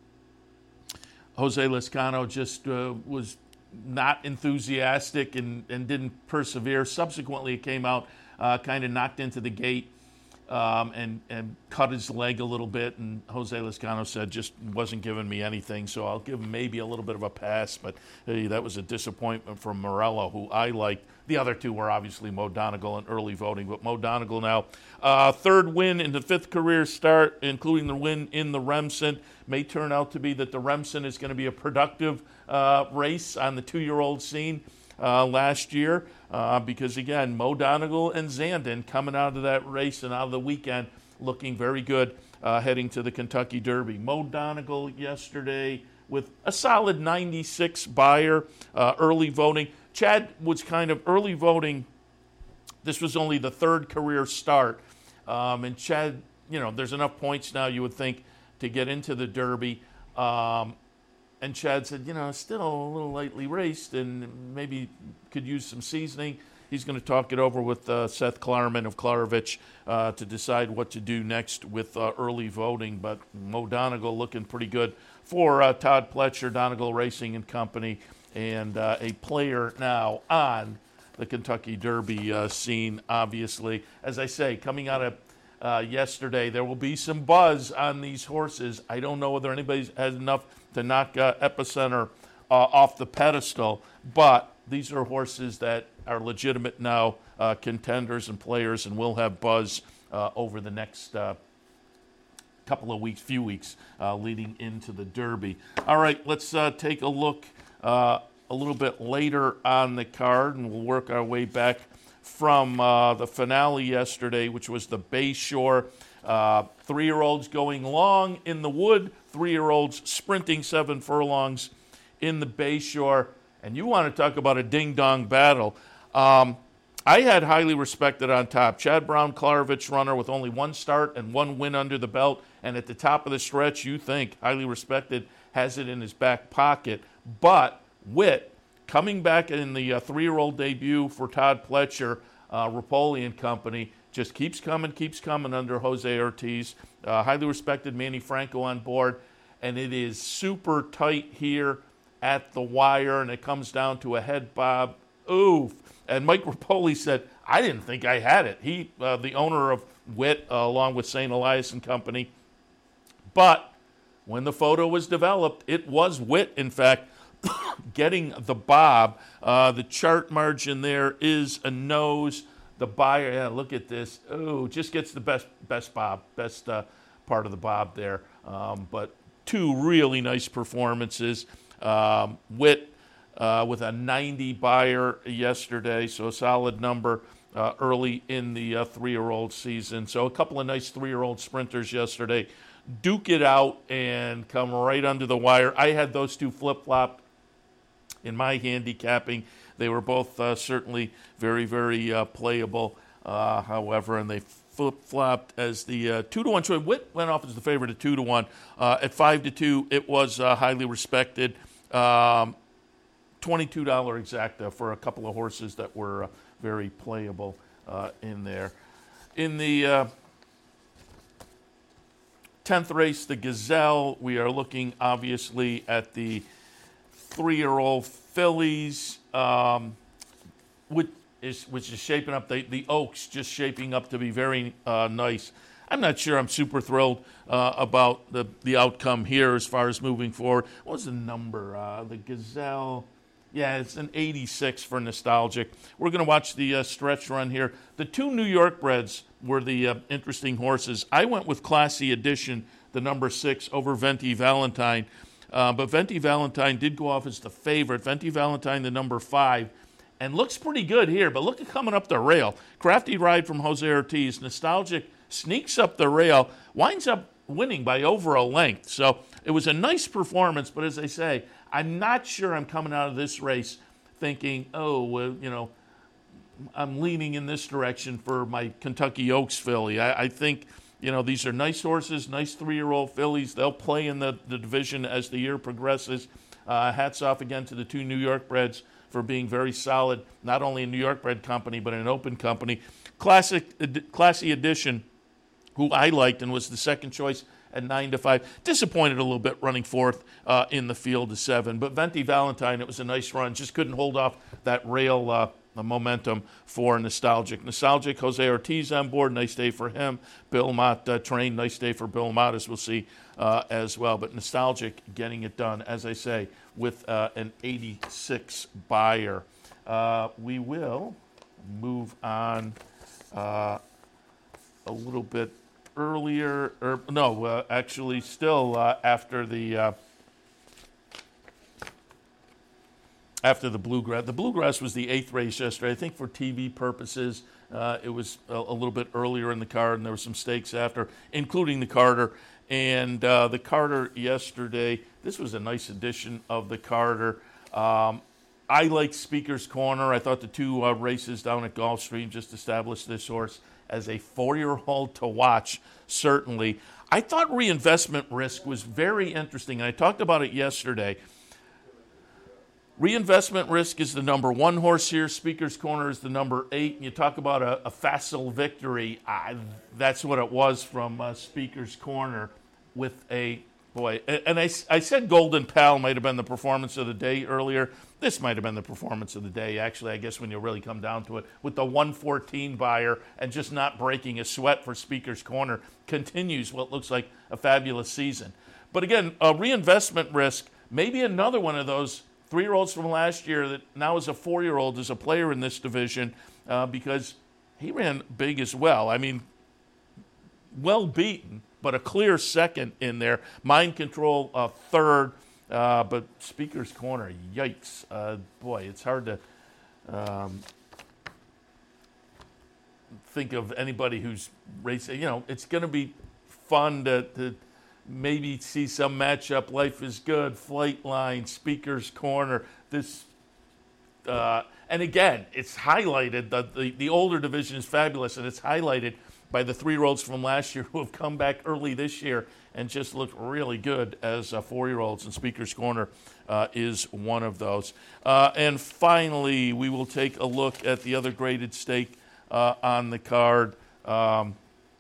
Jose Lezcano just uh, was not enthusiastic and, and didn't persevere. Subsequently, it came out Uh, kind of knocked into the gate um, and, and cut his leg a little bit, and Jose Lezcano said just wasn't giving me anything, so I'll give him maybe a little bit of a pass, but hey, that was a disappointment from Morello, who I liked. The other two were obviously Mo Donegal and early voting, but Mo Donegal now, uh, third win in the fifth career start, including the win in the Remsen. May turn out to be that the Remsen is going to be a productive uh, race on the two-year-old scene. Uh, last year, uh, because again, Mo Donegal and Zandon coming out of that race and out of the weekend looking very good uh, heading to the Kentucky Derby. Mo Donegal yesterday with a solid ninety-six buyer, uh, early voting. Chad was kind of early voting. This was only the third career start. Um, and Chad, you know, there's enough points now, you would think, to get into the Derby. Um, And Chad said, you know, still a little lightly raced and maybe could use some seasoning. He's going to talk it over with uh, Seth Klarman of Klarovich uh, to decide what to do next with uh, early voting. But Mo Donegal looking pretty good for uh, Todd Pletcher, Donegal Racing and Company, and uh, a player now on the Kentucky Derby uh, scene, obviously. As I say, coming out of uh, yesterday, there will be some buzz on these horses. I don't know whether anybody has enough to knock uh, Epicenter uh, off the pedestal, but these are horses that are legitimate now, uh, contenders and players, and will have buzz uh, over the next uh, couple of weeks, few weeks, uh, leading into the Derby. All right, let's uh, take a look uh, a little bit later on the card, and we'll work our way back from uh, the finale yesterday, which was the Bayshore. Uh, three-year-olds going long in the Wood, three-year-olds sprinting seven furlongs in the Bayshore. And you want to talk about a ding-dong battle. Um, I had Highly Respected on top. Chad Brown, Klarovich runner with only one start and one win under the belt. And at the top of the stretch, you think Highly Respected has it in his back pocket. But Witt, coming back in the uh, three-year-old debut for Todd Pletcher, uh, Rapoli and Company, just keeps coming, keeps coming under Jose Ortiz. Uh, Highly Respected Manny Franco on board. And it is super tight here at the wire, and it comes down to a head bob. Oof. And Mike Rapoli said, I didn't think I had it. He, uh, the owner of Witt, uh, along with Saint Elias and Company. But when the photo was developed, it was Witt, in fact, getting the bob. Uh, the chart margin there is a nose. The buyer, yeah, look at this. Oh, just gets the best best bob, best uh, part of the bob there. Um, but two really nice performances. Um, Witt uh, with a ninety buyer yesterday, so a solid number uh, early in the uh, three-year-old season. So a couple of nice three-year-old sprinters yesterday. Duke it out and come right under the wire. I had those two flip-flopped in my handicapping. They were both uh, certainly very, very uh, playable, uh, however, and they flip-flopped as the uh, two to one choice. Witt went off as the favorite at two to one. Uh, at five to two, it was uh, Highly Respected. Um, twenty-two dollars exacta for a couple of horses that were uh, very playable uh, in there. In the uh, tenth race, the Gazelle, we are looking obviously at the three-year-old fillies. Um, with is which is shaping up, the, the Oaks just shaping up to be very uh, nice. I'm not sure I'm super thrilled uh, about the, the outcome here as far as moving forward. What was the number? Uh, the Gazelle, yeah, it's an eighty-six for Nostalgic. We're going to watch the uh, stretch run here. The two New York breds were the uh, interesting horses. I went with Classy Edition, the number six, over Venti Valentine. Uh, but Venti Valentine did go off as the favorite. Venti Valentine, the number five, and looks pretty good here. But look at coming up the rail. Crafty ride from Jose Ortiz. Nostalgic sneaks up the rail, winds up winning by over a length. So it was a nice performance, but as I say, I'm not sure I'm coming out of this race thinking, oh, well, you know, I'm leaning in this direction for my Kentucky Oaks filly. I, I think, you know, these are nice horses, nice three-year-old fillies. They'll play in the, the division as the year progresses. Uh, hats off again to the two New York breds for being very solid, not only a New York bred company, but an open company. Classic, Classy Edition, who I liked and was the second choice at nine to five. Disappointed a little bit running fourth uh, in the field to seven. But Venti Valentine, it was a nice run. Just couldn't hold off that rail uh, the momentum for Nostalgic. Nostalgic, Jose Ortiz on board. Nice day for him. Bill Mott uh, trained. Nice day for Bill Mott, as we'll see uh, as well. But Nostalgic getting it done, as I say, with uh, an eighty-six buyer. Uh, we will move on uh, a little bit earlier, or no, uh, actually still uh, after the uh, after the Bluegrass. The Bluegrass was the eighth race yesterday. I think for T V purposes, uh, it was a, a little bit earlier in the card, and there were some stakes after, including the Carter. And uh, the Carter yesterday, this was a nice edition of the Carter. Um, I liked Speaker's Corner. I thought the two uh, races down at Gulfstream just established this horse as a four-year-old to watch, certainly. I thought Reinvestment Risk was very interesting, and I talked about it yesterday. Reinvestment Risk is the number one horse here. Speaker's Corner is the number eight. And you talk about a, a facile victory. I, that's what it was from uh, Speaker's Corner with a, boy, and I, I said Golden Pal might have been the performance of the day earlier. This might have been the performance of the day, actually, I guess, when you really come down to it. With the one fourteen buyer and just not breaking a sweat for Speaker's Corner, continues what looks like a fabulous season. But again, a Reinvestment Risk, maybe another one of those three-year-olds from last year that now is a four-year-old is a player in this division uh, because he ran big as well. I mean, well beaten, but a clear second in there. Mind Control, uh, third. Uh, but Speaker's Corner, yikes. Uh, boy, it's hard to um, think of anybody who's racing. You know, it's going to be fun to, to maybe see some matchup. Life is Good, Flightline, Speaker's Corner. This, uh, and again, it's highlighted. The, the, the older division is fabulous, and it's highlighted by the three-year-olds from last year who have come back early this year and just looked really good as uh, four-year-olds, and Speaker's Corner uh, is one of those. Uh, and finally, we will take a look at the other graded stake uh, on the card. Um,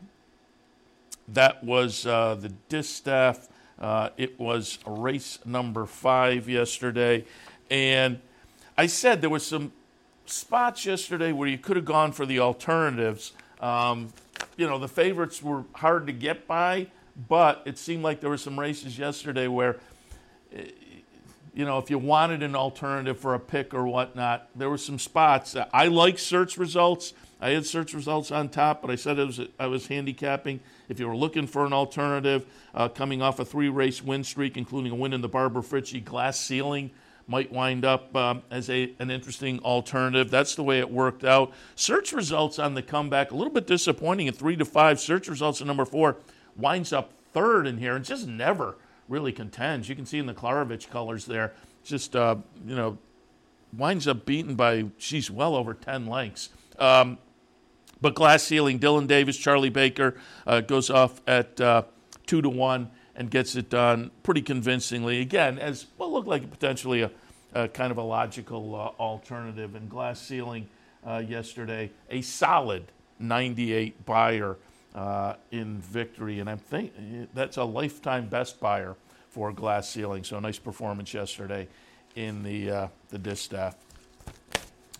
that was uh, the Distaff. Uh, it was race number five yesterday. And I said there were some spots yesterday where you could have gone for the alternatives. Um, you know, the favorites were hard to get by, but it seemed like there were some races yesterday where, you know, if you wanted an alternative for a pick or whatnot, there were some spots. I like search results. I had search results on top, but I said it was, I was handicapping. If you were looking for an alternative, uh, coming off a three-race win streak, including a win in the Barbara Fritchie Glass Ceiling, might wind up um, as a an interesting alternative. That's the way it worked out. Search results on the comeback, a little bit disappointing at three to five. Search results at number four winds up third in here and just never really contends. You can see in the Klarovich colors there, just, uh, you know, winds up beaten by, geez, well over ten lengths. Um, but Glass Ceiling, Dylan Davis, Charlie Baker uh, goes off at uh, two to one and gets it done pretty convincingly. Again, as what looked like potentially a, a kind of a logical uh, alternative. And Glass Ceiling uh, yesterday, a solid ninety-eight buyer uh, in victory. And I think that's a lifetime best buyer for Glass Ceiling. So a nice performance yesterday in the uh, the Distaff.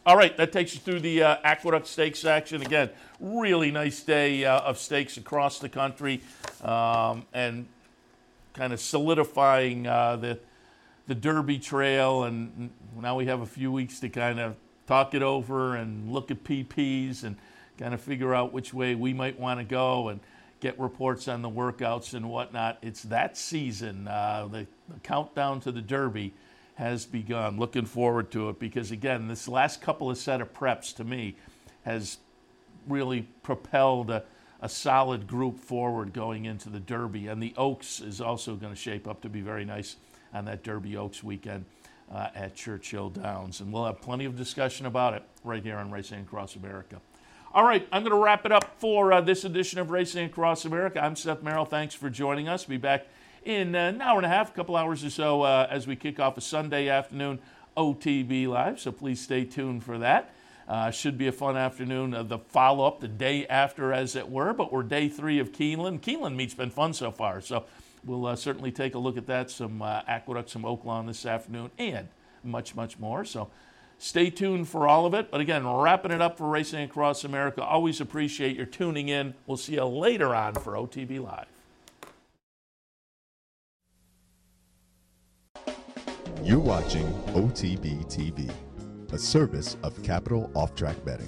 All right, that takes you through the uh, Aqueduct Stakes action. Again, really nice day uh, of stakes across the country, um, and kind of solidifying uh, the the Derby Trail. And now we have a few weeks to kind of talk it over and look at P Ps and kind of figure out which way we might want to go and get reports on the workouts and whatnot. It's that season. Uh, the, the countdown to the Derby has begun. Looking forward to it because, again, this last couple of set of preps to me has really propelled a, a solid group forward going into the Derby. And the Oaks is also going to shape up to be very nice on that Derby Oaks weekend uh, at Churchill Downs. And we'll have plenty of discussion about it right here on Racing Across America. All right, I'm going to wrap it up for uh, this edition of Racing Across America. I'm Seth Merrill. Thanks for joining us. Be back in an hour and a half, a couple hours or so, uh, as we kick off a Sunday afternoon O T B Live, so please stay tuned for that. Uh, should be a fun afternoon, uh, the follow-up, the day after, as it were, but we're day three of Keeneland. Keeneland meet's been fun so far, so we'll uh, certainly take a look at that, some uh, Aqueduct, some Oaklawn this afternoon, and much, much more. So stay tuned for all of it. But again, wrapping it up for Racing Across America. Always appreciate your tuning in. We'll see you later on for O T B Live. You're watching O T B T V, a service of Capital Off-Track Betting.